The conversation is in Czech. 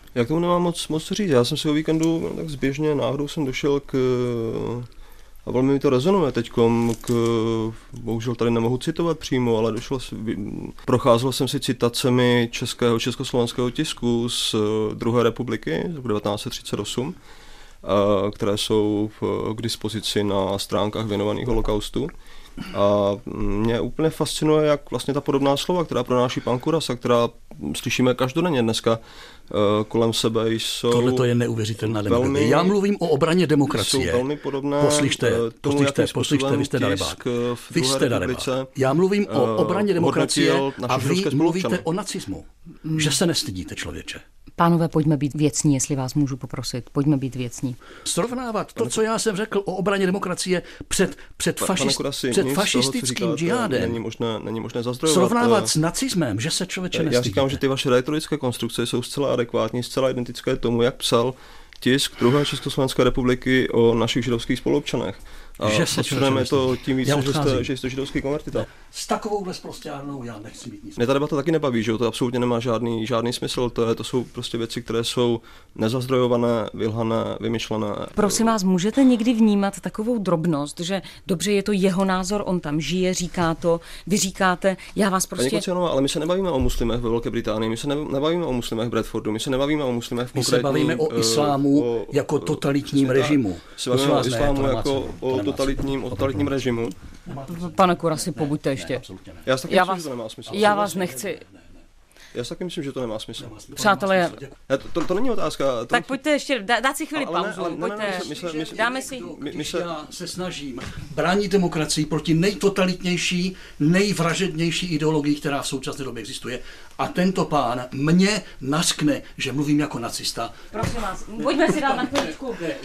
Jak tomu nemám moc co říct. Já jsem si o víkendu tak zběžně náhodou jsem došel a velmi mi to rezonuje teďkom bohužel tady nemohu citovat přímo, ale procházel jsem si citacemi československého tisku z druhé republiky z roku 1938, které jsou k dispozici na stránkách věnovaných holokaustu. A mě úplně fascinuje, jak vlastně ta podobná slova, která pronáší pan Kuras a která slyšíme každodenně dneska kolem sebe, jsou... Tohle to je neuvěřitelná demagogie. Já mluvím o obraně demokracie. Jsou velmi podobné. Poslyšte, vy jste darebák. Vy jste darebák. Já mluvím o obraně demokracie a vy mluvíte o nacismu. Že se nestydíte, člověče. Pánové, pojďme být věcní, jestli vás můžu poprosit. Pojďme být věcní. Srovnávat to, co já jsem řekl o obraně demokracie před fašistickým džihádem. Není možné zazdrojovat. Srovnávat s nacismem, že se člověče nestydíte. Já říkám, že ty vaše rétorické konstrukce jsou zcela adekvátní, zcela identické tomu, jak psal tisk druhé Československé republiky o našich židovských spoluobčanech. Že se posuneme to tím víc, že jste židovský konvertita. S takovouhle sprosťárnou já nechci mít nic. Mě ta debata taky nebaví, že to absolutně nemá žádný smysl. To jsou prostě věci, které jsou nezazdrojované, vylhané, vymyšlené. Prosím vás, můžete někdy vnímat takovou drobnost, že dobře, je to jeho názor, on tam žije, říká to, vy říkáte, já vás prostě... Paní Kocianová, ale my se nebavíme o muslimech ve Velké Británii, my se nebavíme o muslimech v Bradfordu, my se nebavíme o muslimech v konkrétním... My se bavíme o islámu jako totalitním režimu. Se bavíme o islámu jako o totalitním režimu. Pane Kurasi, pobuďte ještě. Já si taky myslím, že to nemá smysl. Já vás nechci... Já si taky myslím, že to nemá smysl. Přátelé, to není otázka. Tak pojďte ještě, dát si chvíli pauzu. Pojďte, dáme si... Já se snažím bránit demokracii proti nejtotalitnější, nejvražednější ideologii, která v současné době existuje. A tento pán mě naskne, že mluvím jako nacista. Prosím vás, pojďme si dát na chvíličku.